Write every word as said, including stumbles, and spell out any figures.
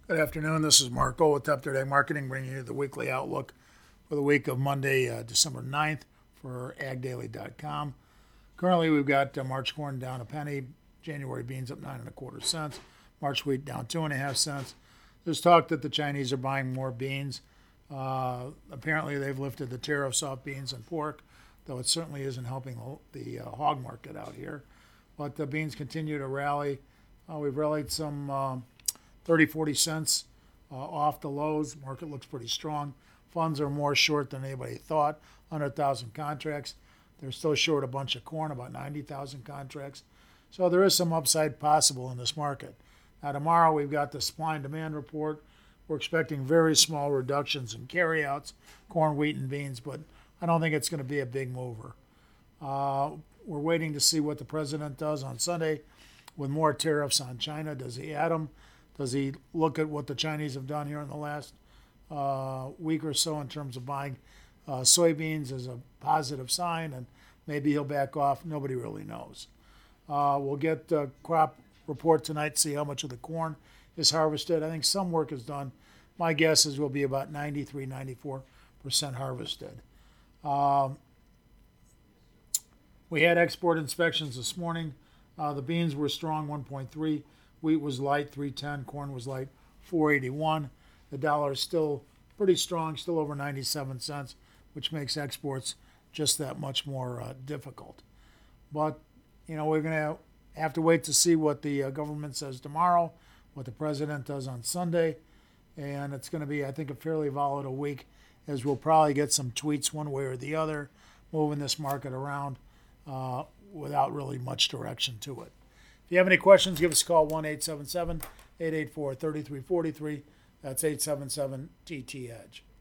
Good afternoon. This is Marco with Up Ag Marketing, bringing you the weekly outlook for the week of Monday, uh, December ninth for ag daily dot com. Currently, we've got uh, March corn down a penny, January beans up nine and a quarter cents, March wheat down two and a half cents. There's talk that the Chinese are buying more beans. Uh, apparently, they've lifted the tariffs off beans and pork, though it certainly isn't helping the, the uh, hog market out here. But the beans continue to rally. Uh, we've rallied some. Uh, thirty, forty cents uh, off the lows. Market looks pretty strong. Funds are more short than anybody thought. one hundred thousand contracts. They're still short a bunch of corn, about ninety thousand contracts. So there is some upside possible in this market. Now, tomorrow we've got the supply and demand report. We're expecting very small reductions in carryouts, corn, wheat, and beans, but I don't think it's going to be a big mover. Uh, we're waiting to see what the president does on Sunday with more tariffs on China. Does he add them? Does he look at what the Chinese have done here in the last uh, week or so in terms of buying uh, soybeans as a positive sign, and maybe he'll back off? Nobody really knows. Uh, we'll get the crop report tonight, see how much of the corn is harvested. I think some work is done. My guess is we'll be about ninety-three, ninety-four percent harvested. Um, we had export inspections this morning. Uh, the beans were strong, one point three. Wheat was light, three ten. Corn was light, four eighty-one. The dollar is still pretty strong, still over ninety-seven cents, which makes exports just that much more uh, difficult. But, you know, we're going to have to wait to see what the uh, government says tomorrow, what the president does on Sunday. And it's going to be, I think, a fairly volatile week, as we'll probably get some tweets one way or the other, moving this market around uh, without really much direction to it. If you have any questions, give us a call, one eight seven seven, eight eight four, three three four three. That's eight seven seven T T Edge.